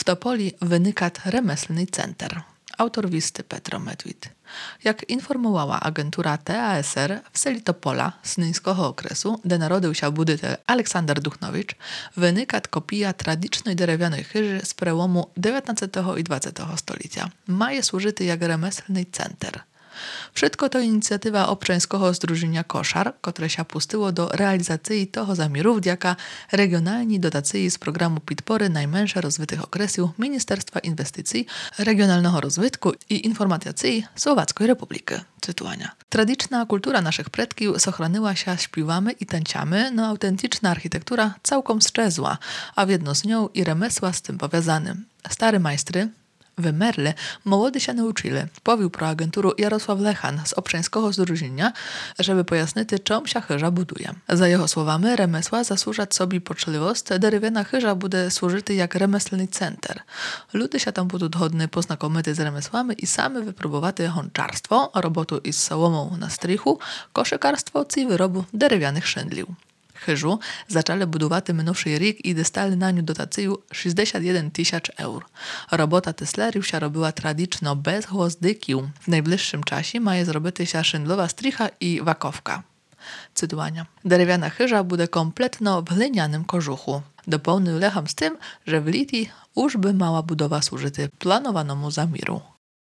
Topoli wynikat remeslny center. Autor listy Petro Medwid. Jak informowała agentura TASR, w seli Topola, Snyńskiego okresu, gdzie narodził się budytel Aleksander Duchnowicz, wynikat kopija tradycyjnej drewnianej chyży z przełomu XIX i XX stulecia. Maje służyty jak remeslny center. Wszystko to inicjatywa obczańskiego zdrużenia Koszar, które się pustyło do realizacji toho zamiaru wdziaka regionalnej dotacji z programu Pitpory najmniejsze rozwitych okresów Ministerstwa Inwestycji, Regionalnego Rozwitku i Informatyzacji Słowackiej Republiki. Cytowania. Tradycyjna kultura naszych predków ochroniła się śpiewamy i tańcami, no autentyczna architektura całkiem sczezła, a w jedno z nią i remesła z tym powiązanym. Stary majstry wymerle, młody się nauczyli, powił pro agenturu Jarosław Lechan z obczańskiego zdrużenia, żeby pojasnić, czym się chyża buduje. Za jego słowami, remesła zasłużać sobie poczliwość, drewniana chyża bude służyty jak remeslny center. Ludy się tam budуть hodny poznakomity z remesłami i same wypróbowaty honczarstwo, robotu із sołomą na strychu, koszykarstwo i wyrobu drewnianych szyndlił. Chyżu zaczęli budować minувший rok i dostali na nią dotację 61 000 eur. Robota Tesleriów się robiła tradycyjno bez głozdykiów. W najbliższym czasie ma je zrobić się szyndlowa strycha i wakowka. Cytowania. Drewniana chyża bude kompletno w glinianym kożuchu. Dopełnił Lecham z tym, że w Litii już by mała budowa służyty planowanemu zamiru.